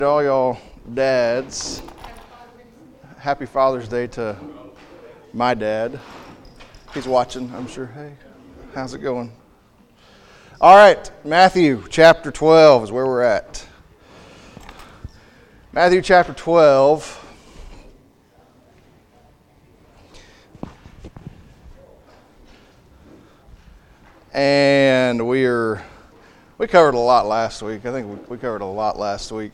All y'all dads, happy Father's Day to my dad. He's watching, I'm sure. Hey, how's it going? All right, Matthew chapter 12 is where we're at. Matthew chapter 12. And we covered a lot last week. I think we covered a lot last week.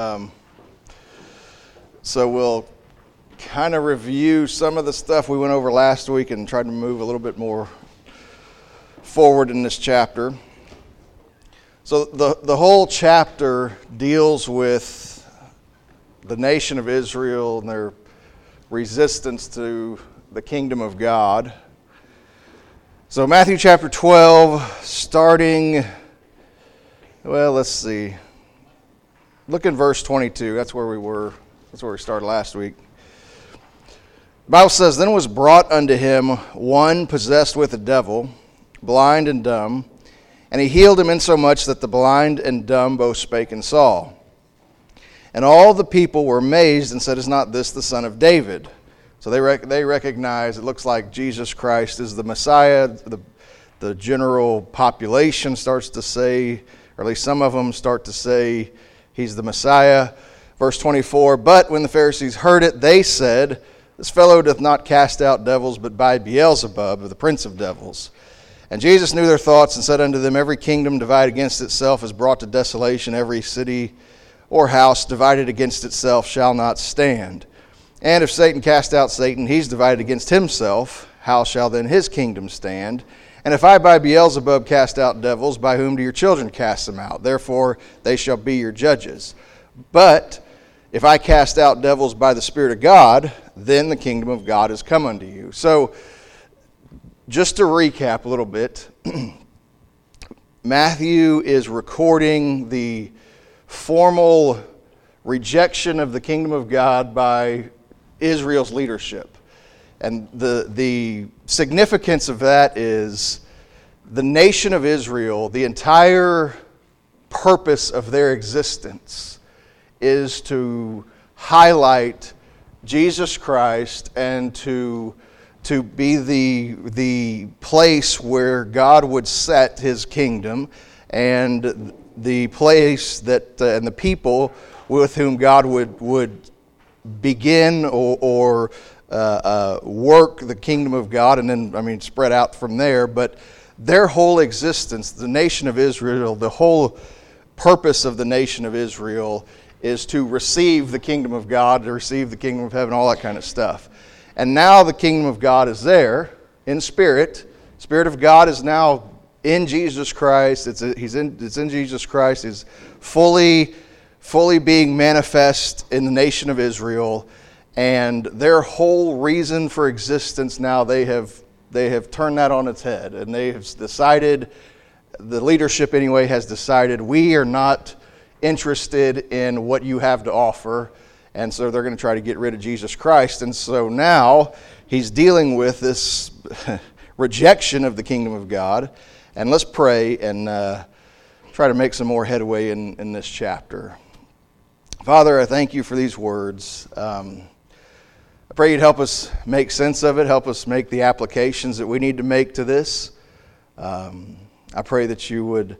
So we'll kind of review some of the stuff we went over last week and try to move a little bit more forward in this chapter. So the whole chapter deals with the nation of Israel and their resistance to the kingdom of God. So Matthew chapter 12, starting, well, let's see. Look in verse 22. That's where we were. That's where we started last week. The Bible says, "Then was brought unto him one possessed with a devil, blind and dumb, and he healed him insomuch that the blind and dumb both spake and saw. And all the people were amazed and said, Is not this the son of David?" So they recognize it looks like Jesus Christ is the Messiah. The general population starts to say, or at least some of them start to say, he's the Messiah. Verse 24, "But when the Pharisees heard it, they said, This fellow doth not cast out devils, but by Beelzebub, the prince of devils. And Jesus knew their thoughts, and said unto them, Every kingdom divided against itself is brought to desolation. Every city or house divided against itself shall not stand. And if Satan cast out Satan, he's divided against himself. How shall then his kingdom stand? And if I by Beelzebub cast out devils, by whom do your children cast them out? Therefore they shall be your judges. But if I cast out devils by the Spirit of God, then the kingdom of God is come unto you." So, just to recap a little bit, Matthew is recording the formal rejection of the kingdom of God by Israel's leadership. And the significance of that is the nation of Israel, the entire purpose of their existence is to highlight Jesus Christ and to be the place where God would set his kingdom, and the place that and the people with whom God would begin or work the kingdom of God, and then, spread out from there. But their whole existence, the nation of Israel, the whole purpose of the nation of Israel is to receive the kingdom of God, to receive the kingdom of heaven, all that kind of stuff. And now the kingdom of God is there in spirit. Spirit of God is now in Jesus Christ. It's in Jesus Christ. It's fully being manifest in the nation of Israel, and their whole reason for existence now, they have turned that on its head, and they have decided, the leadership anyway has decided, we are not interested in what you have to offer, and so they're going to try to get rid of Jesus Christ. And so now he's dealing with this rejection of the kingdom of God. And let's pray and try to make some more headway in this chapter. Father, I thank you for these words. I pray you'd help us make sense of it, help us make the applications that we need to make to this. I pray that you would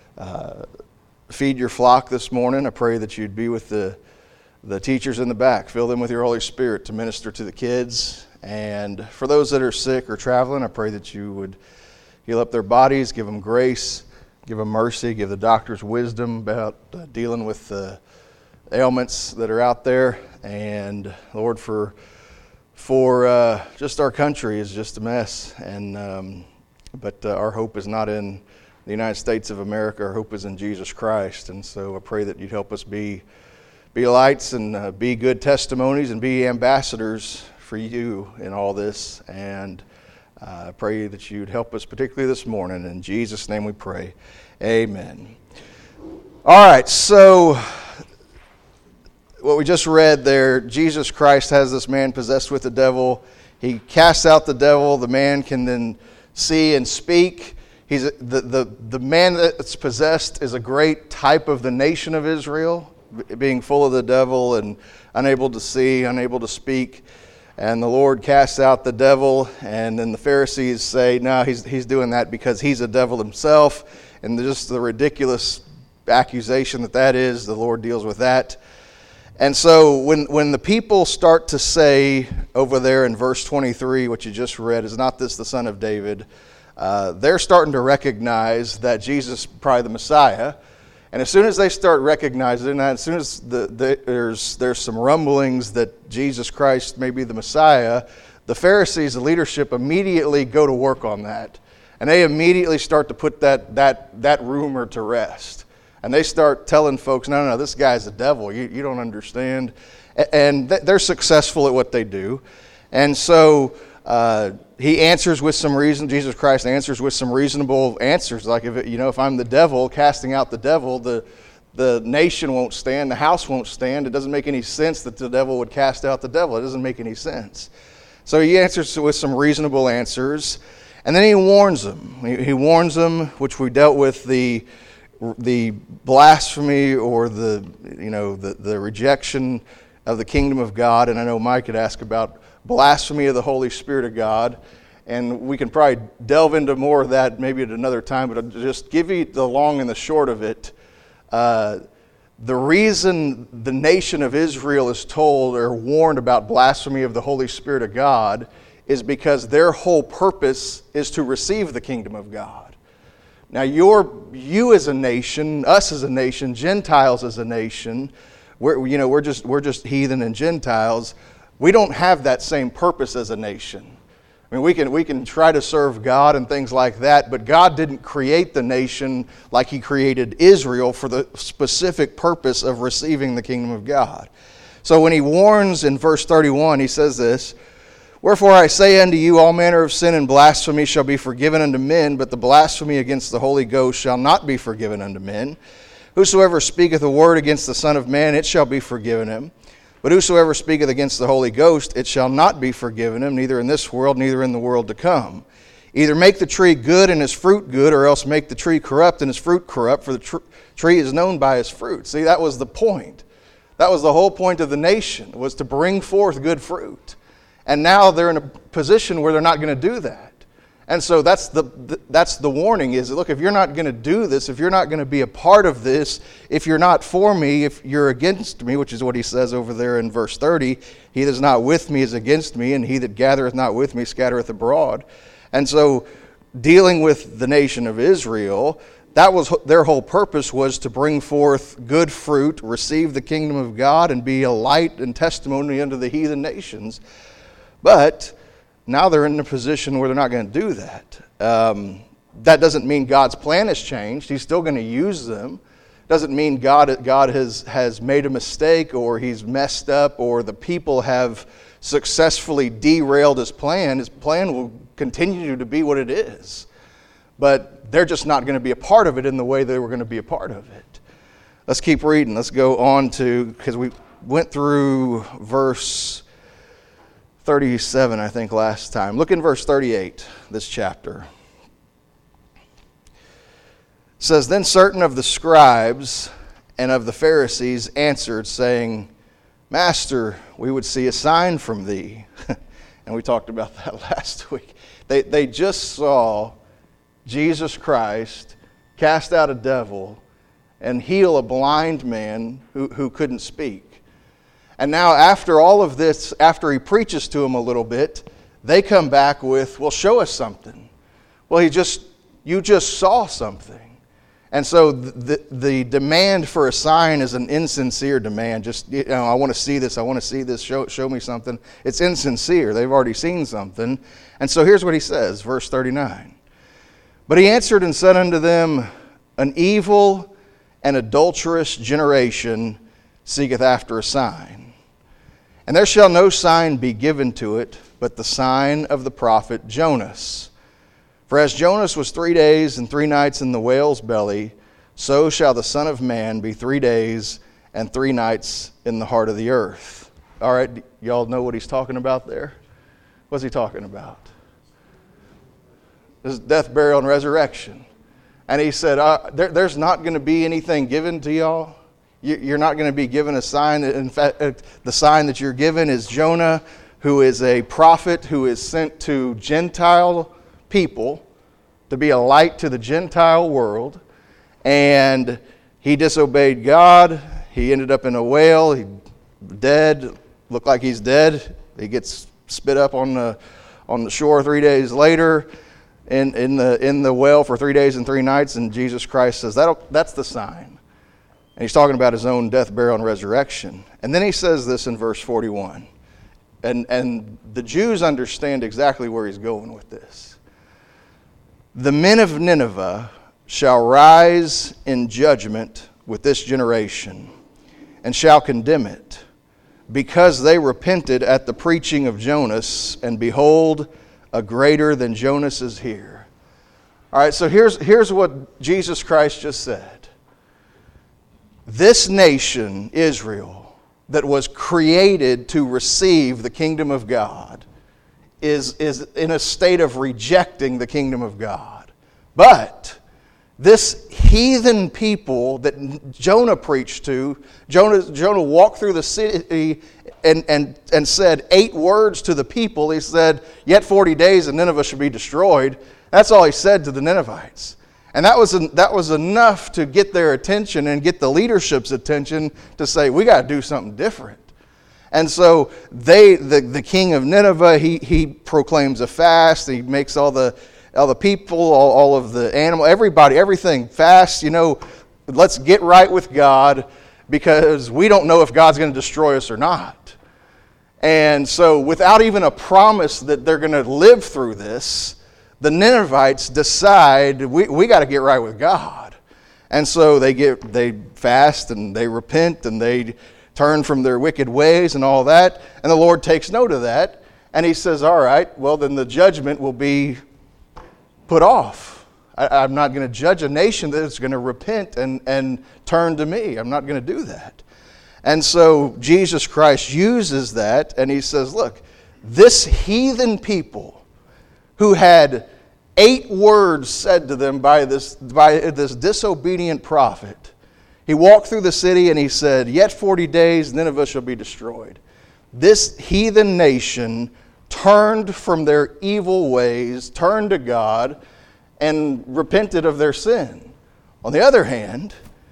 feed your flock this morning. I pray that you'd be with the teachers in the back. Fill them with your Holy Spirit to minister to the kids. And for those that are sick or traveling, I pray that you would heal up their bodies, give them grace, give them mercy, give the doctors wisdom about dealing with the ailments that are out there. And Lord, for just our country is just a mess. And but our hope is not in the United States of America. Our hope is in Jesus Christ. And so I pray that you'd help us be lights and be good testimonies and be ambassadors for you in all this. And I pray that you'd help us particularly this morning. In Jesus' name we pray. Amen. All right, so what we just read there, Jesus Christ has this man possessed with the devil. He casts out the devil. The man can then see and speak. The man that's possessed is a great type of the nation of Israel. being full of the devil and unable to see, unable to speak. And the Lord casts out the devil, and then the Pharisees say, no, he's doing that because he's a devil himself. And just the ridiculous accusation that is, the Lord deals with that. And so when the people start to say over there in verse 23, what you just read, is not this the son of David, they're starting to recognize that Jesus is probably the Messiah. And as soon as they start recognizing that, as soon as there's some rumblings that Jesus Christ may be the Messiah, the Pharisees, the leadership, immediately go to work on that. And they immediately start to put that rumor to rest. And they start telling folks, no, this guy's a devil. You don't understand. And they're successful at what they do. And so he answers with some reason. Jesus Christ answers with some reasonable answers. Like, if I'm the devil, casting out the devil, the nation won't stand, the house won't stand. It doesn't make any sense that the devil would cast out the devil. It doesn't make any sense. So he answers with some reasonable answers. And then he warns them. He warns them, which we dealt with, the blasphemy or the rejection of the kingdom of God. And I know Mike had asked about blasphemy of the Holy Spirit of God. And we can probably delve into more of that maybe at another time, but I'll just give you the long and the short of it. The reason the nation of Israel is told or warned about blasphemy of the Holy Spirit of God is because their whole purpose is to receive the kingdom of God. Now, you as a nation, us as a nation, Gentiles as a nation, we're just heathen and Gentiles. We don't have that same purpose as a nation. I mean, we can try to serve God and things like that, but God didn't create the nation like He created Israel for the specific purpose of receiving the kingdom of God. So when He warns in verse 31, He says this, "Wherefore I say unto you, all manner of sin and blasphemy shall be forgiven unto men, but the blasphemy against the Holy Ghost shall not be forgiven unto men. Whosoever speaketh a word against the Son of Man, it shall be forgiven him. But whosoever speaketh against the Holy Ghost, it shall not be forgiven him, neither in this world, neither in the world to come. Either make the tree good and his fruit good, or else make the tree corrupt and his fruit corrupt, for the tree is known by his fruit." See, that was the point. That was the whole point of the nation, was to bring forth good fruit. And now they're in a position where they're not going to do that. And so that's the warning is, look, if you're not going to do this, if you're not going to be a part of this, if you're not for me, if you're against me, which is what he says over there in verse 30, "He that is not with me is against me, and he that gathereth not with me scattereth abroad." And so dealing with the nation of Israel, that was their whole purpose, was to bring forth good fruit, receive the kingdom of God, and be a light and testimony unto the heathen nations. But now they're in a position where they're not going to do that. That doesn't mean God's plan has changed. He's still going to use them. Doesn't mean God has made a mistake, or He's messed up, or the people have successfully derailed His plan. His plan will continue to be what it is. But they're just not going to be a part of it in the way they were going to be a part of it. Let's keep reading. Let's go on to, because we went through verse 37, I think, last time. Look in verse 38, this chapter. It says, "Then certain of the scribes and of the Pharisees answered, saying, Master, we would see a sign from thee." And we talked about that last week. They just saw Jesus Christ cast out a devil and heal a blind man who couldn't speak. And now after all of this, after he preaches to them a little bit, they come back with, "Well, show us something." Well, you just saw something. And so the demand for a sign is an insincere demand. Just, I want to see this, show me something. It's insincere. They've already seen something. And so here's what he says, verse 39. "But he answered and said unto them, An evil and adulterous generation seeketh after a sign. And there shall no sign be given to it, but the sign of the prophet Jonas. For as Jonas was 3 days and 3 nights in the whale's belly, so shall the Son of Man be 3 days and 3 nights in the heart of the earth." All right, y'all know what he's talking about there? What's he talking about? His death, burial, and resurrection. And he said, there's not going to be anything given to y'all. You're not going to be given a sign. In fact, the sign that you're given is Jonah, who is a prophet who is sent to Gentile people to be a light to the Gentile world. And he disobeyed God. He ended up in a whale. He dead. Looked like he's dead. He gets spit up on the shore 3 days later in the well for 3 days and 3 nights. And Jesus Christ says, that's the sign. And he's talking about his own death, burial, and resurrection. And then he says this in verse 41. And the Jews understand exactly where he's going with this. The men of Nineveh shall rise in judgment with this generation, and shall condemn it, because they repented at the preaching of Jonas, and behold, a greater than Jonas is here. All right, so here's what Jesus Christ just said. This nation, Israel, that was created to receive the kingdom of God, is in a state of rejecting the kingdom of God. But this heathen people that Jonah preached to, Jonah walked through the city and said 8 words to the people. He said, yet 40 days and Nineveh should be destroyed. That's all he said to the Ninevites. And that was enough to get their attention and get the leadership's attention to say, we got to do something different. And so the king of Nineveh, he proclaims a fast. He makes all the people, all of the animal, everybody, everything fast. Let's get right with God, because we don't know if God's going to destroy us or not. And so without even a promise that they're going to live through this, the Ninevites decide we got to get right with God. And so they fast and they repent and they turn from their wicked ways and all that. And the Lord takes note of that. And he says, all right, well then the judgment will be put off. I'm not going to judge a nation that is going to repent and turn to me. I'm not going to do that. And so Jesus Christ uses that, and he says, look, this heathen people who had 8 words said to them by this disobedient prophet, he walked through the city and he said, yet 40 days, Nineveh shall be destroyed. This heathen nation turned from their evil ways, turned to God, and repented of their sin. On the other hand,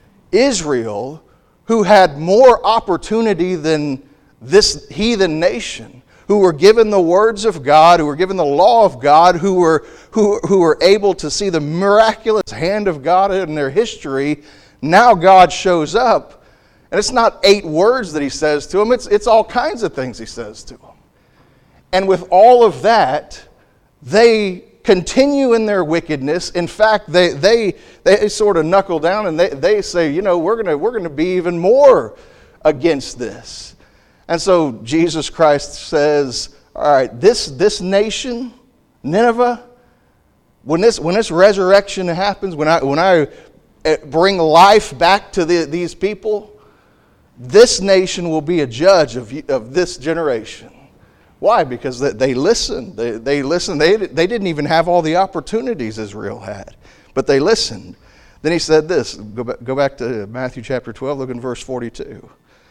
Israel, who had more opportunity than this heathen nation, who were given the words of God, who were given the law of God, who were able to see the miraculous hand of God in their history, now God shows up. And it's not 8 words that he says to them, it's all kinds of things he says to them. And with all of that, they continue in their wickedness. In fact, they sort of knuckle down and they say, we're going to be even more against this. And so Jesus Christ says, all right, this nation, Nineveh, when this resurrection happens, when I bring life back to these people, this nation will be a judge of this generation. Why? Because they listened. They listened. They didn't even have all the opportunities Israel had, but they listened. Then he said this. Go back to Matthew chapter 12, look in verse 42.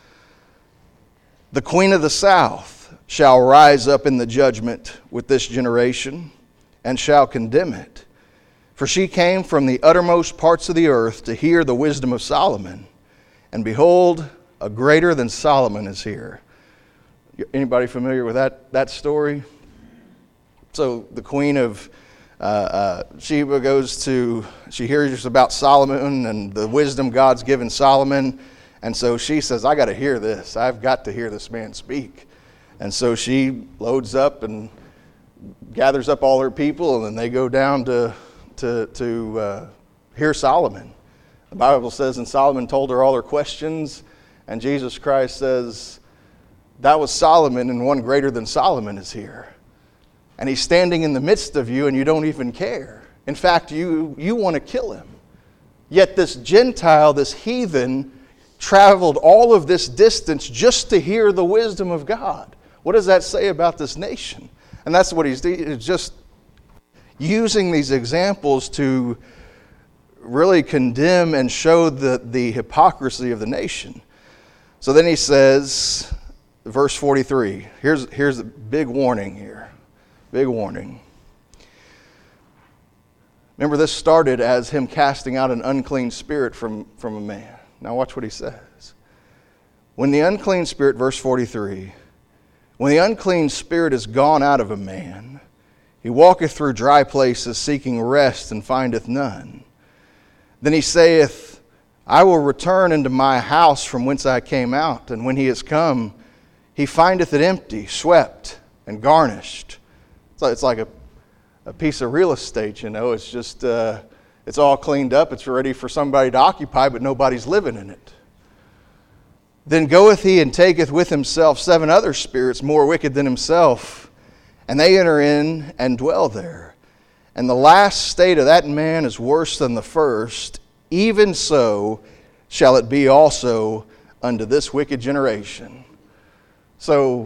The queen of the south shall rise up in the judgment with this generation, and shall condemn it. For she came from the uttermost parts of the earth to hear the wisdom of Solomon. And behold, a greater than Solomon is here. Anybody familiar with that story? So the queen of Sheba she hears about Solomon and the wisdom God's given Solomon. And so she says, I got to hear this. I've got to hear this man speak. And so she loads up and gathers up all her people, and then they go down to hear Solomon. The Bible says, and Solomon told her all her questions, and Jesus Christ says, that was Solomon, and one greater than Solomon is here. And he's standing in the midst of you, and you don't even care. In fact, you want to kill him. Yet this Gentile, this heathen, traveled all of this distance just to hear the wisdom of God. What does that say about this nation? And that's what he's just using these examples to really condemn and show the hypocrisy of the nation. So then he says, verse 43, here's a big warning here. Big warning. Remember, this started as him casting out an unclean spirit from a man. Now watch what he says. When the unclean spirit, verse 43, when the unclean spirit is gone out of a man, he walketh through dry places seeking rest and findeth none. Then he saith, I will return into my house from whence I came out. And when he is come, he findeth it empty, swept, and garnished. It's like a piece of real estate, It's just, it's all cleaned up. It's ready for somebody to occupy, but nobody's living in it. Then goeth he and taketh with himself 7 other spirits more wicked than himself, and they enter in and dwell there. And the last state of that man is worse than the first. Even so shall it be also unto this wicked generation. So,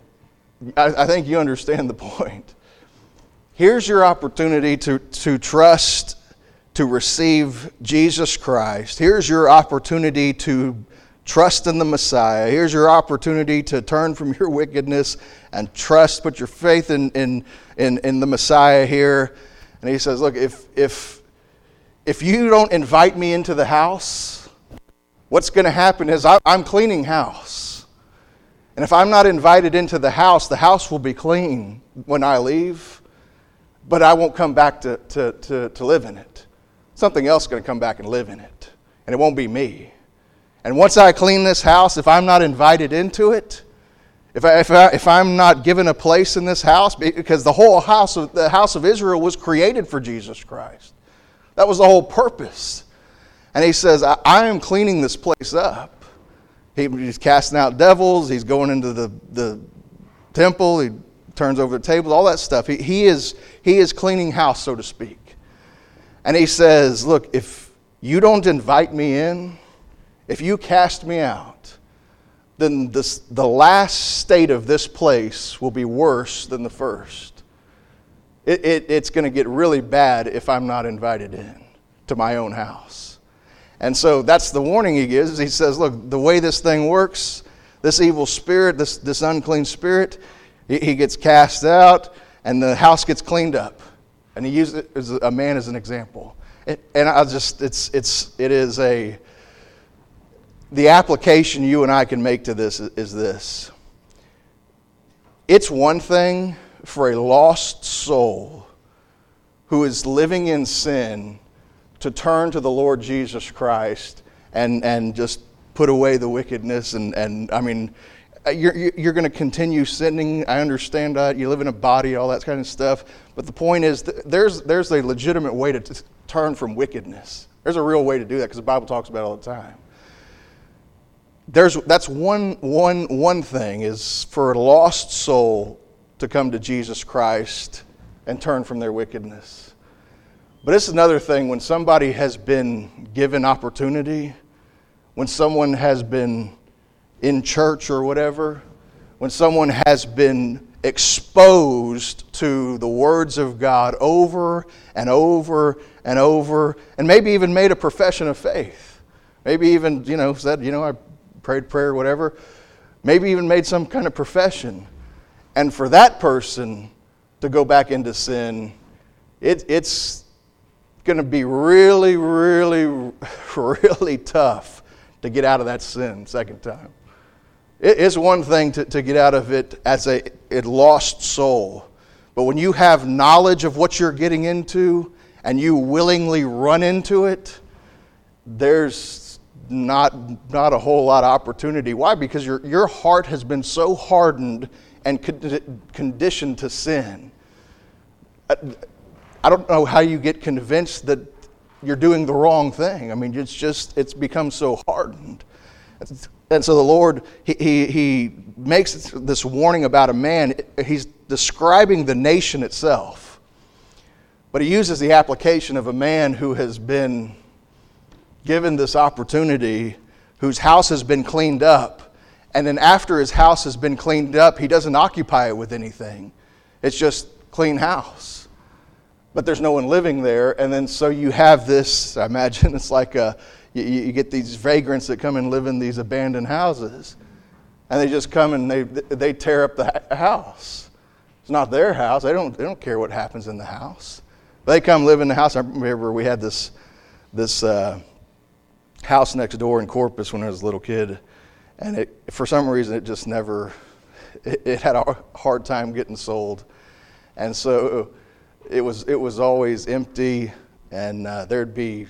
I think you understand the point. Here's your opportunity to trust, to receive Jesus Christ. Here's your opportunity to trust in the Messiah. Here's your opportunity to turn from your wickedness and trust, put your faith in the Messiah here. And he says, look, if you don't invite me into the house, what's going to happen is I'm cleaning house. And if I'm not invited into the house will be clean when I leave, but I won't come back to live in it. Something else is going to come back and live in it, and it won't be me. And once I clean this house, if I'm not invited into it, if I'm not given a place in this house, because the house of Israel was created for Jesus Christ. That was the whole purpose. And he says, I am cleaning this place up. He's casting out devils. He's going into the temple. He turns over the tables, all that stuff. He is cleaning house, so to speak. And he says, look, if you don't invite me in, if you cast me out, then the last state of this place will be worse than the first. It's going to get really bad if I'm not invited in to my own house. And so that's the warning he gives. He says, look, the way this thing works, this evil spirit, this unclean spirit, he gets cast out and the house gets cleaned up. And he used it as a man as an example. The application you and I can make to this is this. It's one thing for a lost soul who is living in sin to turn to the Lord Jesus Christ and just put away the wickedness. And I mean, you're going to continue sinning. I understand that. You live in a body, all that kind of stuff. But the point is, there's a legitimate way to turn from wickedness. There's a real way to do that because the Bible talks about it all the time. That's one thing is for a lost soul to come to Jesus Christ and turn from their wickedness. But it's another thing when somebody has been given opportunity, when someone has been in church or whatever, when someone has been exposed to the words of God over and over and over, and maybe even made a profession of faith. Maybe even, said, I prayed prayer, whatever. Maybe even made some kind of profession. And for that person to go back into sin, it's going to be really, really, really tough to get out of that sin second time. It's one thing to get out of it as a lost soul. But when you have knowledge of what you're getting into and you willingly run into it, there's not a whole lot of opportunity. Why? Because your heart has been so hardened and conditioned to sin. I don't know how you get convinced that you're doing the wrong thing. I mean, it's become so hardened. And so the Lord, he makes this warning about a man. He's describing the nation itself. But he uses the application of a man who has been given this opportunity, whose house has been cleaned up. And then after his house has been cleaned up, he doesn't occupy it with anything. It's just clean house. but there's no one living there. And then so you have this, I imagine it's like you get these vagrants that come and live in these abandoned houses. And they just come and they tear up the house. It's not their house. They don't care what happens in the house. They come live in the house. I remember we had this house next door in Corpus when I was a little kid, and for some reason it just never. It had a hard time getting sold, and so it was always empty, and there'd be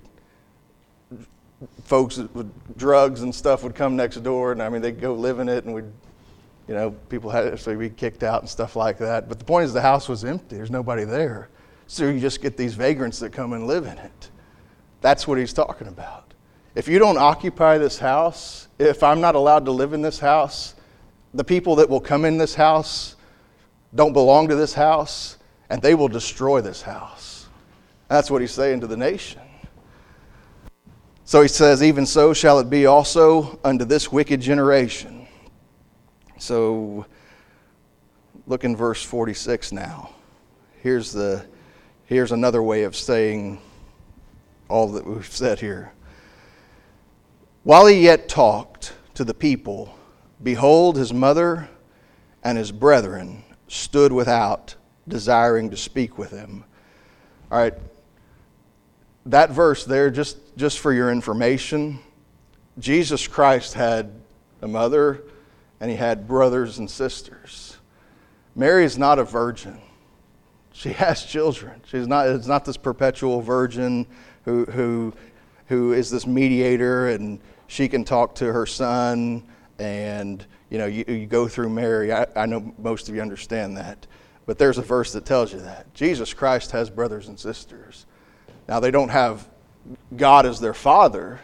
folks with drugs and stuff would come next door, and I mean they'd go live in it, and people had it, so we'd be kicked out and stuff like that. But the point is the house was empty. There's nobody there. So you just get these vagrants that come and live in it. That's what he's talking about. If you don't occupy this house, if I'm not allowed to live in this house, the people that will come in this house don't belong to this house, and they will destroy this house. That's what he's saying to the nation. So he says, even so shall it be also unto this wicked generation. So look in verse 46 now. Here's another way of saying all that we've said here. While he yet talked to the people, behold, his mother and his brethren stood without, desiring to speak with him. All right, that verse there, just for your information, Jesus Christ had a mother and he had brothers and sisters. Mary is not a virgin. She has children. It's not this perpetual virgin who is this mediator, and she can talk to her son, and you go through Mary. I know most of you understand that, but there's a verse that tells you that Jesus Christ has brothers and sisters. Now they don't have God as their father,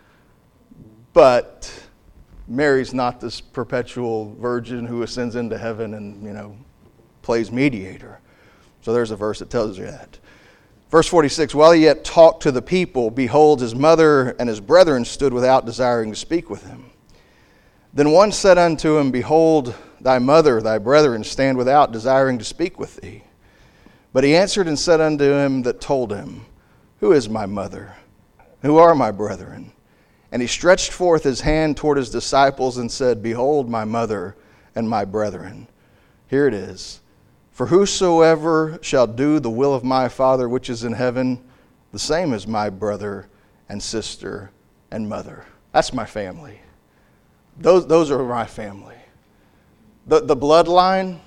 but Mary's not this perpetual virgin who ascends into heaven and plays mediator. So there's a verse that tells you that. Verse 46, while he yet talked to the people, behold, his mother and his brethren stood without, desiring to speak with him. Then one said unto him, behold, thy mother, thy brethren stand without, desiring to speak with thee. But he answered and said unto him that told him, who is my mother? Who are my brethren? And he stretched forth his hand toward his disciples and said, behold, my mother and my brethren. Here it is. For whosoever shall do the will of my Father which is in heaven, the same is my brother and sister and mother. That's my family. Those are my family. The bloodline,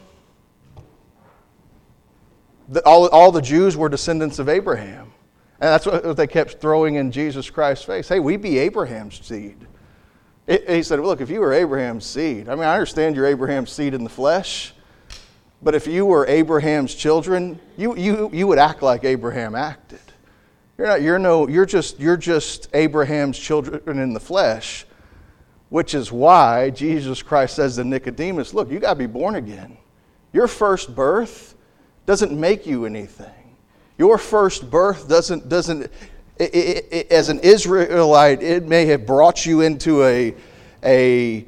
all the Jews were descendants of Abraham. And that's what they kept throwing in Jesus Christ's face. Hey, we be Abraham's seed. He said, look, if you were Abraham's seed, I understand you're Abraham's seed in the flesh, but if you were Abraham's children, you would act like Abraham acted. You're just Abraham's children in the flesh, which is why Jesus Christ says to Nicodemus, look, you got to be born again. Your first birth doesn't make you anything. Your first birth doesn't as an Israelite, it may have brought you into a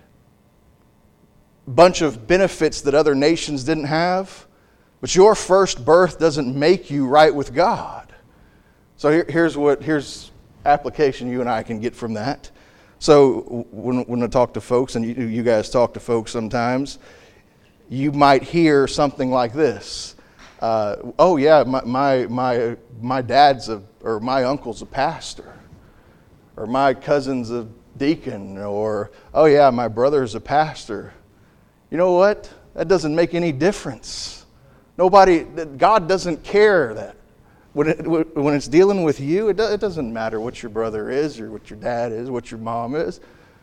bunch of benefits that other nations didn't have, but your first birth doesn't make you right with God. So here's application you and I can get from that. So when I talk to folks, and you guys talk to folks sometimes, you might hear something like this. Oh yeah, my dad's or my uncle's a pastor, or my cousin's a deacon, or oh yeah, my brother's a pastor. You know what? That doesn't make any difference. God doesn't care that. When it's dealing with you, it doesn't matter what your brother is, or what your dad is, what your mom is.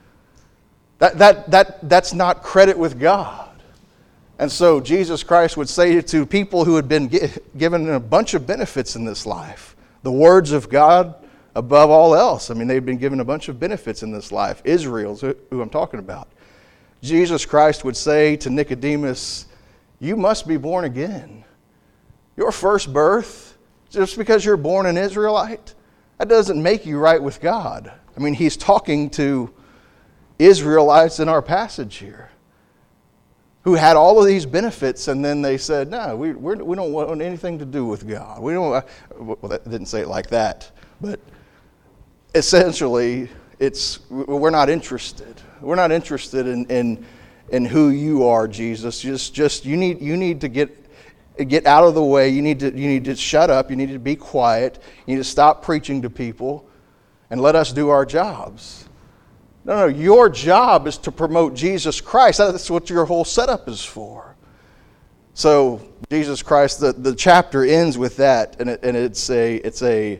That's not credit with God. And so Jesus Christ would say to people who had been given a bunch of benefits in this life, the words of God above all else. They've been given a bunch of benefits in this life. Israel's who I'm talking about. Jesus Christ would say to Nicodemus, you must be born again. Your first birth, just because you're born an Israelite, that doesn't make you right with God. He's talking to Israelites in our passage here. who had all of these benefits, and then they said, no, we don't want anything to do with God. We don't. Well, that didn't say it like that, but essentially, we're not interested. We're not interested in who you are, Jesus. Just you need to get out of the way. You need to shut up. You need to be quiet. You need to stop preaching to people, and let us do our jobs. No, your job is to promote Jesus Christ. That's what your whole setup is for. So Jesus Christ, the chapter ends with that, and it's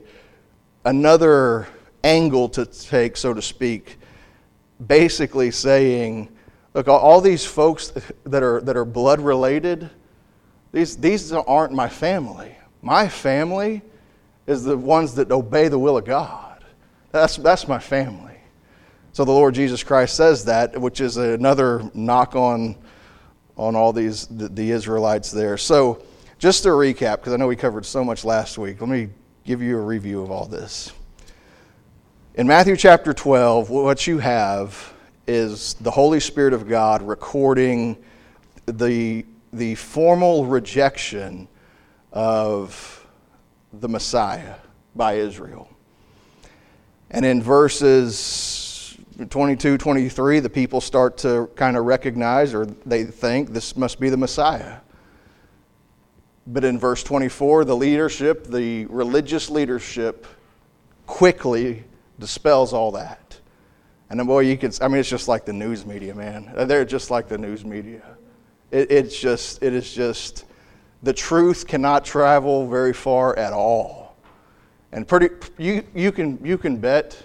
another angle to take, so to speak, basically saying, look, all these folks that are blood related, these aren't my family. My family is the ones that obey the will of God. That's my family. So the Lord Jesus Christ says that, which is another knock on all these the Israelites there. So just to recap, because I know we covered so much last week, let me give you a review of all this. In Matthew chapter 12, what you have is the Holy Spirit of God recording the formal rejection of the Messiah by Israel. And in verses 22, 23, the people start to kind of recognize, or they think, this must be the Messiah. But in verse 24, the religious leadership, quickly dispels all that. And then, boy, it's just like the news media, man. They're just like the news media. It is just, the truth cannot travel very far at all. And you can bet,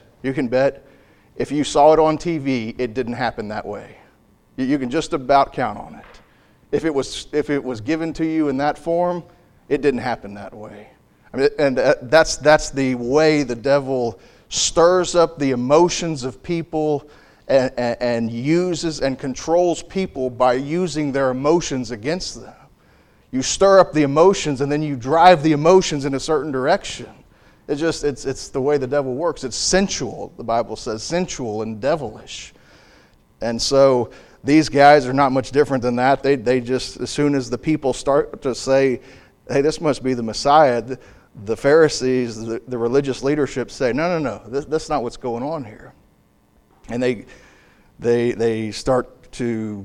if you saw it on TV, it didn't happen that way. You can just about count on it. If it was given to you in that form, it didn't happen that way. I mean, and that's the way the devil stirs up the emotions of people and uses and controls people by using their emotions against them. You stir up the emotions and then you drive the emotions in a certain direction. It's the way the devil works. It's sensual, the Bible says, sensual and devilish. And so these guys are not much different than that. They just, as soon as the people start to say, hey, this must be the Messiah, the Pharisees, the religious leadership say, no, that's not what's going on here. And they start to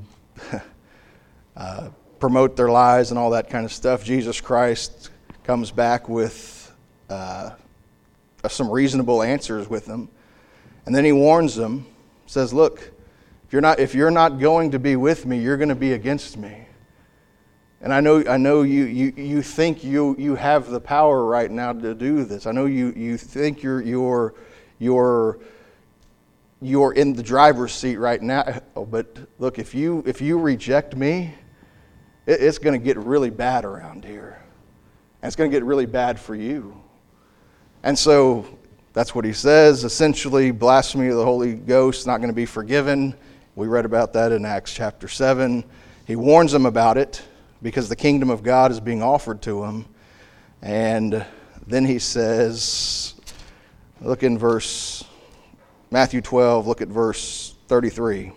promote their lies and all that kind of stuff. Jesus Christ comes back with some reasonable answers with them. And then he warns them, says, look, if you're not going to be with me, you're going to be against me. And I know you think you have the power right now to do this. I know you think you're in the driver's seat right now. But look, if you reject me, it's going to get really bad around here. And it's going to get really bad for you. And so that's what he says. Essentially, blasphemy of the Holy Ghost is not going to be forgiven. We read about that in Acts chapter 7. He warns them about it because the kingdom of God is being offered to them. And then he says, look in Matthew 12, look at verse 33.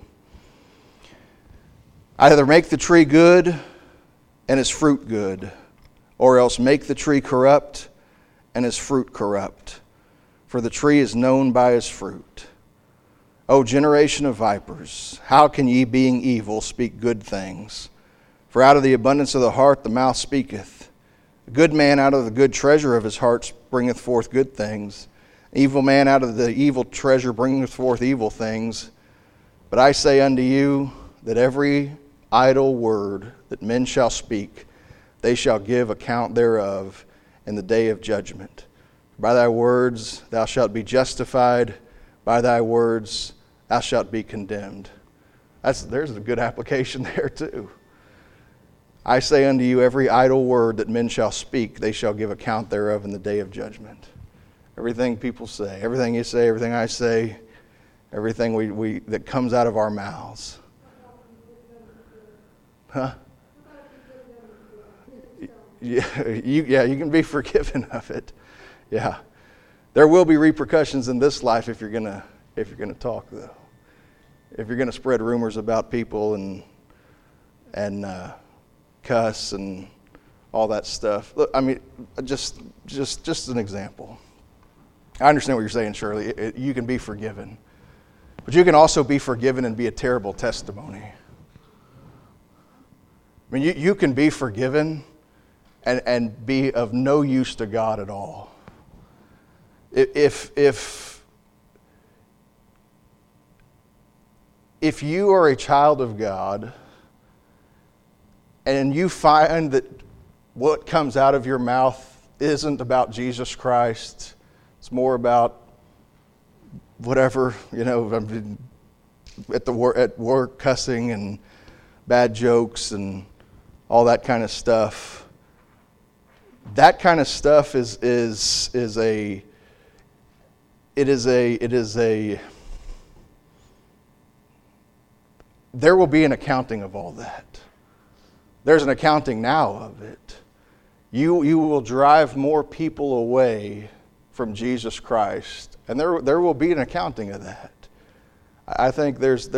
Either make the tree good and its fruit good, or else make the tree corrupt and his fruit corrupt. For the tree is known by his fruit. O generation of vipers, how can ye, being evil, speak good things? For out of the abundance of the heart the mouth speaketh. A good man out of the good treasure of his heart bringeth forth good things. An evil man out of the evil treasure bringeth forth evil things. But I say unto you that every idle word that men shall speak, they shall give account thereof in the day of judgment. By thy words thou shalt be justified, by thy words thou shalt be condemned. There's a good application there too. I say unto you, every idle word that men shall speak, they shall give account thereof in the day of judgment. Everything people say, everything you say, everything I say, everything we that comes out of our mouths. Huh? Yeah, you can be forgiven of it. Yeah, there will be repercussions in this life if you're gonna talk though. If you're gonna spread rumors about people and and cuss and all that stuff. Look, I mean, just an example. I understand what you're saying, Shirley. You can be forgiven. But you can also be forgiven and be a terrible testimony. I mean, you can be forgiven and be of no use to God at all. If you are a child of God and you find that what comes out of your mouth isn't about Jesus Christ, it's more about whatever, at work cussing and bad jokes and all that kind of stuff. That kind of stuff is a there will be an accounting of all that. There's an accounting now of it. You will drive more people away from Jesus Christ, and there will be an accounting of that. I think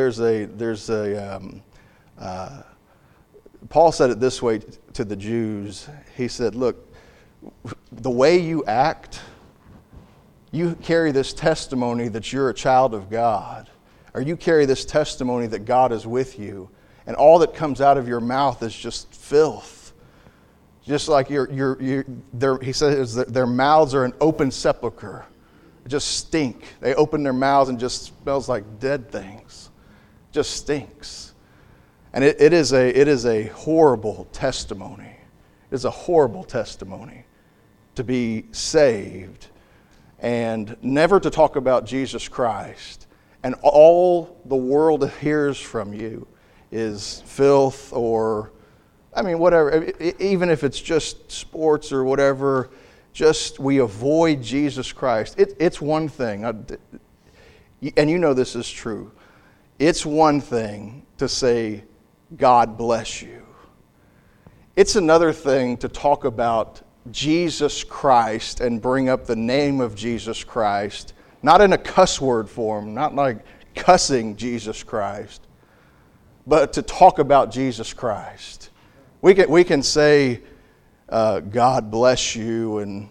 Paul said it this way to the Jews. He said, look, the way you act, you carry this testimony that you're a child of God, or you carry this testimony that God is with you, and all that comes out of your mouth is just filth. Just like he says their mouths are an open sepulcher. It just stink. They open their mouths and just smells like dead things. It just stinks. And it is a horrible testimony. It is a horrible testimony to be saved and never to talk about Jesus Christ. And all the world hears from you is filth or, whatever. Even if it's just sports or whatever, just we avoid Jesus Christ. It's one thing, and you know this is true. It's one thing to say, God bless you. It's another thing to talk about Jesus Christ and bring up the name of Jesus Christ, not in a cuss word form, not like cussing Jesus Christ, but to talk about Jesus Christ. We can say, God bless you, and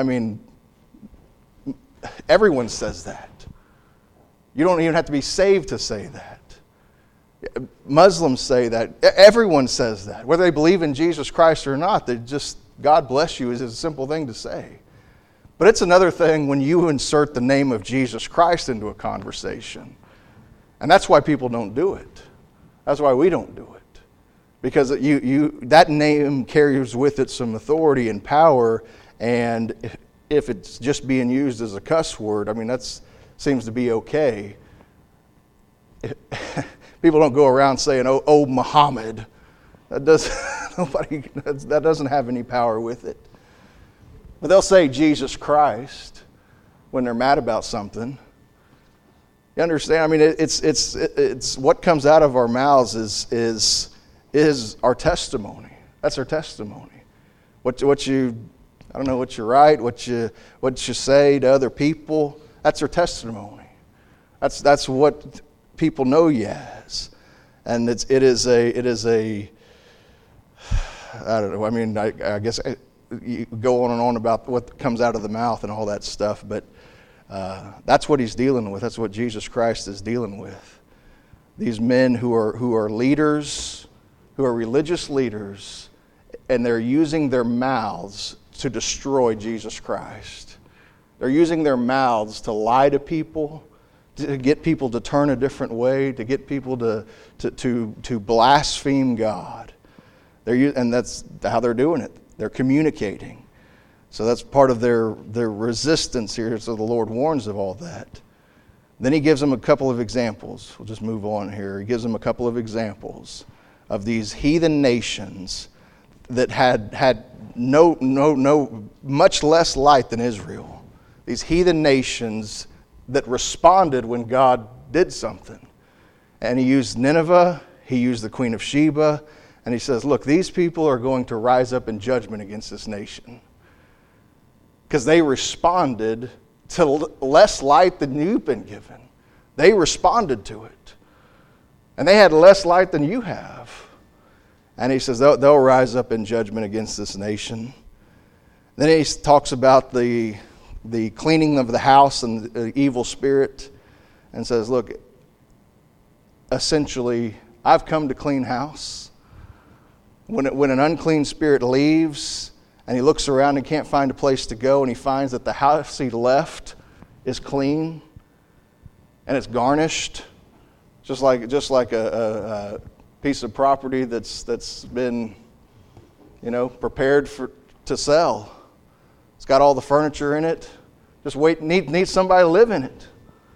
everyone says that. You don't even have to be saved to say that. Muslims say that. Everyone says that. Whether they believe in Jesus Christ or not, God bless you is a simple thing to say. But it's another thing when you insert the name of Jesus Christ into a conversation. And that's why people don't do it. That's why we don't do it. Because that name carries with it some authority and power, and if it's just being used as a cuss word, that seems to be okay. People don't go around saying, "Oh, Muhammad." That doesn't have any power with it. But they'll say Jesus Christ when they're mad about something. You understand? It's what comes out of our mouths is our testimony. That's our testimony. I don't know what you write, what you say to other people. That's our testimony. That's what people know you as, and it is a. I don't know. I guess you go on and on about what comes out of the mouth and all that stuff, but that's what he's dealing with. That's what Jesus Christ is dealing with. These men who are leaders, who are religious leaders, and they're using their mouths to destroy Jesus Christ. They're using their mouths to lie to people, to get people to turn a different way, to get people to blaspheme God. And that's how they're doing it. They're communicating. So that's part of their resistance here. So the Lord warns of all that. Then he gives them a couple of examples. We'll just move on here. He gives them a couple of examples of these heathen nations that had no much less light than Israel. These heathen nations that responded when God did something. And he used Nineveh, he used the Queen of Sheba, and he says, look, these people are going to rise up in judgment against this nation. Because they responded to less light than you've been given. They responded to it. And they had less light than you have. And he says they'll rise up in judgment against this nation. Then he talks about the cleaning of the house and the evil spirit, and says, look, essentially, I've come to clean house. When an unclean spirit leaves and he looks around and can't find a place to go, and he finds that the house he left is clean and it's garnished, just like a piece of property that's been, prepared to sell. It's got all the furniture in it. Just needs somebody to live in it.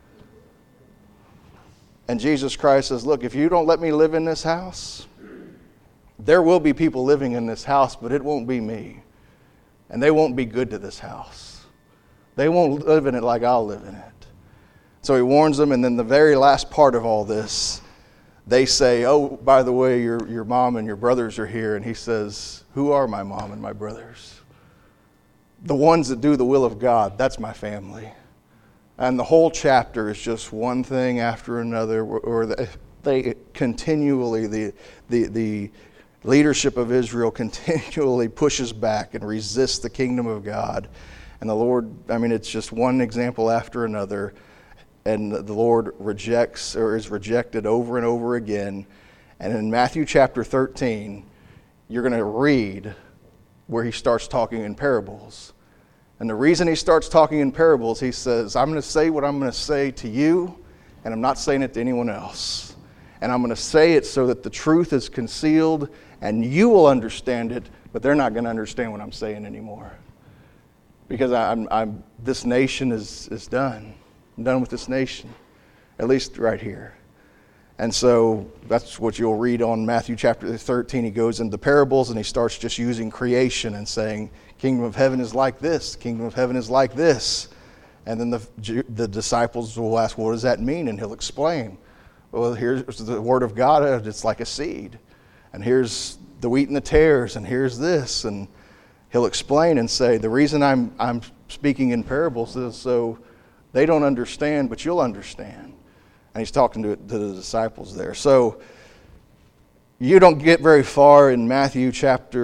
And Jesus Christ says, look, if you don't let me live in this house, there will be people living in this house, but it won't be me. And they won't be good to this house. They won't live in it like I'll live in it. So he warns them, and then the very last part of all this, they say, oh, by the way, your mom and your brothers are here. And he says, who are my mom and my brothers? The ones that do the will of God, that's my family. And the whole chapter is just one thing after another, or they continually, the leadership of Israel continually pushes back and resists the kingdom of God. And the Lord, it's just one example after another. And the Lord rejects, or is rejected over and over again. And in Matthew chapter 13, you're going to read where he starts talking in parables. And the reason he starts talking in parables, he says, I'm going to say what I'm going to say to you, and I'm not saying it to anyone else. And I'm going to say it so that the truth is concealed, and you will understand it, but they're not going to understand what I'm saying anymore. Because this nation is done. I'm done with this nation, at least right here. And so that's what you'll read on Matthew chapter 13. He goes into parables and he starts just using creation and saying, kingdom of heaven is like this, kingdom of heaven is like this. And then the disciples will ask, what does that mean? And he'll explain. Well, here's the word of God, it's like a seed. And here's the wheat and the tares, and here's this. And he'll explain and say, the reason I'm speaking in parables is so they don't understand, but you'll understand. And he's talking to the disciples there. So you don't get very far in Matthew,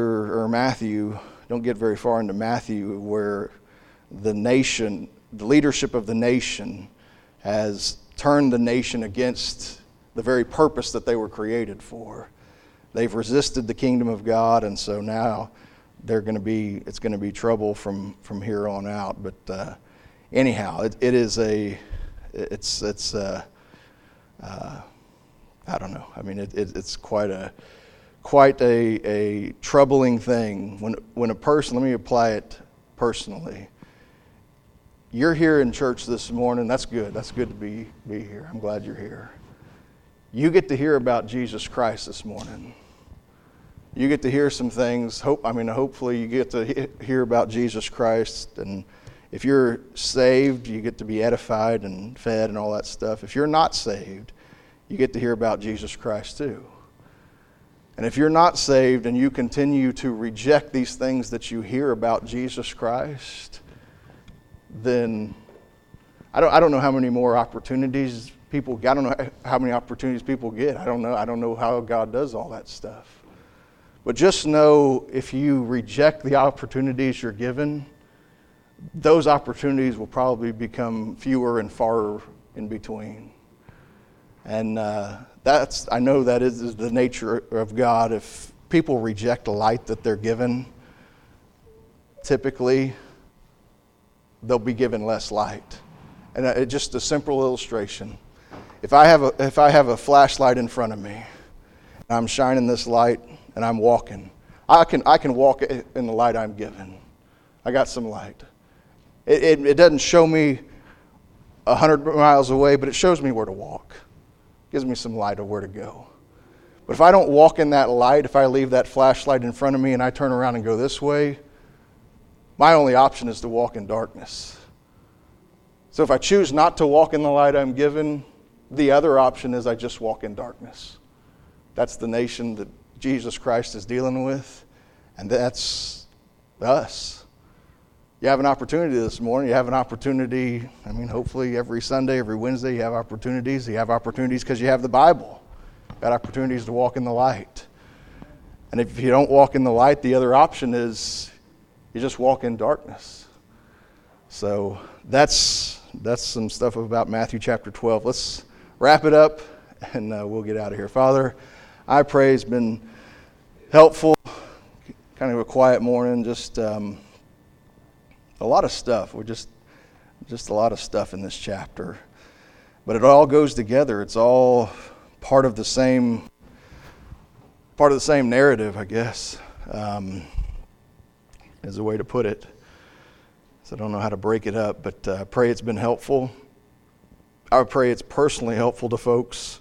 don't get very far into Matthew where the leadership of the nation has turned the nation against the very purpose that they were created for. They've resisted the kingdom of God, and so now it's going to be trouble from here on out. But anyhow, I don't know. It's quite a troubling thing when a person. Let me apply it personally. You're here in church this morning. That's good. That's good to be here. I'm glad you're here. You get to hear about Jesus Christ this morning. You get to hear some things. Hopefully you get to hear about Jesus Christ. And if you're saved, you get to be edified and fed and all that stuff. If you're not saved, you get to hear about Jesus Christ too. And if you're not saved and you continue to reject these things that you hear about Jesus Christ, then I don't know how many more opportunities people get. I don't know how many opportunities people get. I don't know how God does all that stuff. But just know, if you reject the opportunities you're given, those opportunities will probably become fewer and far in between. And I know that is the nature of God. If people reject the light that they're given, typically they'll be given less light. And just a simple illustration. If I have a flashlight in front of me, and I'm shining this light and I'm walking, I can walk in the light I'm given. I got some light. It doesn't show me 100 miles away, but it shows me where to walk. It gives me some light of where to go. But if I don't walk in that light, if I leave that flashlight in front of me and I turn around and go this way, my only option is to walk in darkness. So if I choose not to walk in the light I'm given, the other option is I just walk in darkness. That's the nation that Jesus Christ is dealing with, and that's us. You have an opportunity this morning. You have an opportunity, hopefully every Sunday, every Wednesday, you have opportunities. You have opportunities because you have the Bible. You've got opportunities to walk in the light. And if you don't walk in the light, the other option is you just walk in darkness. So that's some stuff about Matthew chapter 12. Let's wrap it up, and we'll get out of here. Father, I pray it's been helpful, kind of a quiet morning, just a lot of stuff. We're just a lot of stuff in this chapter. But it all goes together. It's all part of the same narrative, I guess, is a way to put it. So I don't know how to break it up, but I pray it's been helpful. I pray it's personally helpful to folks.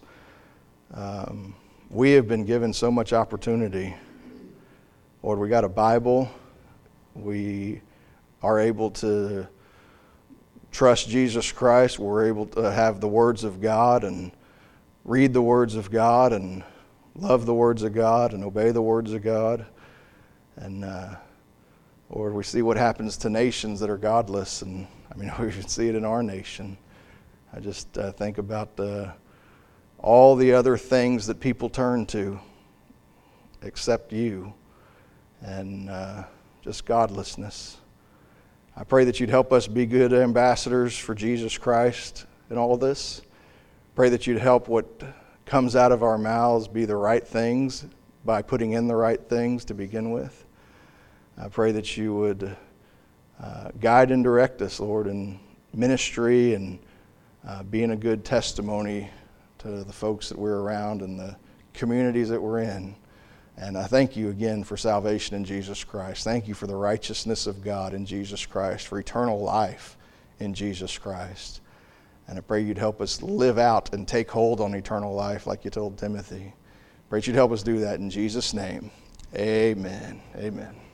We have been given so much opportunity. Lord, we got a Bible. We are able to trust Jesus Christ. We're able to have the words of God and read the words of God and love the words of God and obey the words of God. And Lord, we see what happens to nations that are godless, and I mean, we should see it in our nation. I just think about all the other things that people turn to except you, and just godlessness. I pray that you'd help us be good ambassadors for Jesus Christ in all this. Pray that you'd help what comes out of our mouths be the right things by putting in the right things to begin with. I pray that you would guide and direct us, Lord, in ministry and being a good testimony to the folks that we're around and the communities that we're in. And I thank you again for salvation in Jesus Christ. Thank you for the righteousness of God in Jesus Christ, for eternal life in Jesus Christ. And I pray you'd help us live out and take hold on eternal life like you told Timothy. Pray you'd help us do that in Jesus' name. Amen. Amen.